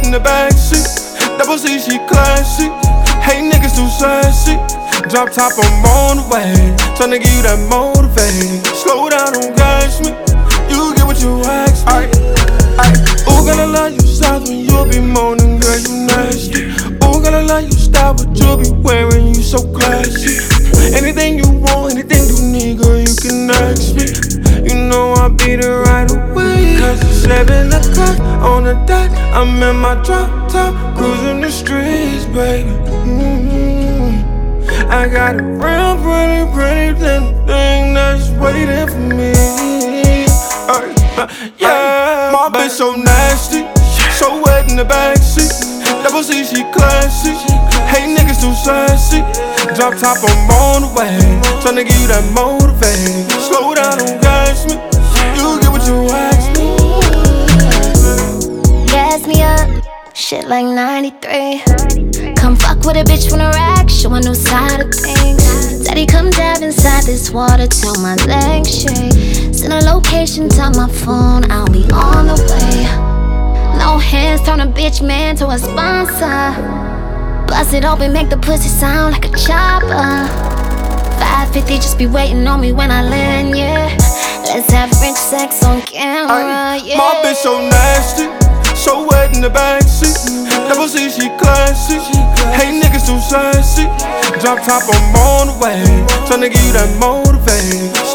in the backseat. Double C, she classy. Hey, niggas too sassy. Drop top, I'm on the way. Tryna give you that motivate. Slow down, don't gas me. You get what you ask me. Ooh, gotta love you soft when you be moaning, girl, you nasty. Ooh, gotta love you style, but you be wearing, you so classy. Anything you want, anything you need, girl, you can ask me. You know I'll be there right away. Cause it's 7 o'clock on the dot. I'm in my drop top, cruising the streets, baby. I got a real pretty little thing that's waiting for me. Yeah, my bitch so nasty, so wet in the backseat. Double C, she classy. Hey, niggas too sassy. Drop top, I'm on the way. Tryna give you that motivate. Slow down, don't gas me. You get what you ask me. Gas me up, shit like 93. Come fuck with a bitch from the rack, show a new side of things. Daddy, come dive inside this water till my legs shake. Send a location to my phone, I'll be on the way. No hands, turn a bitch man to a sponsor. Bust it open, make the pussy sound like a chopper. 550, just be waiting on me when I land, yeah. Let's have French sex on camera, yeah. My bitch so nasty, so wet in the backseat. Double C, she classy. Hey, niggas too sassy. Drop top, I'm on the way. Tryna give you that motivate.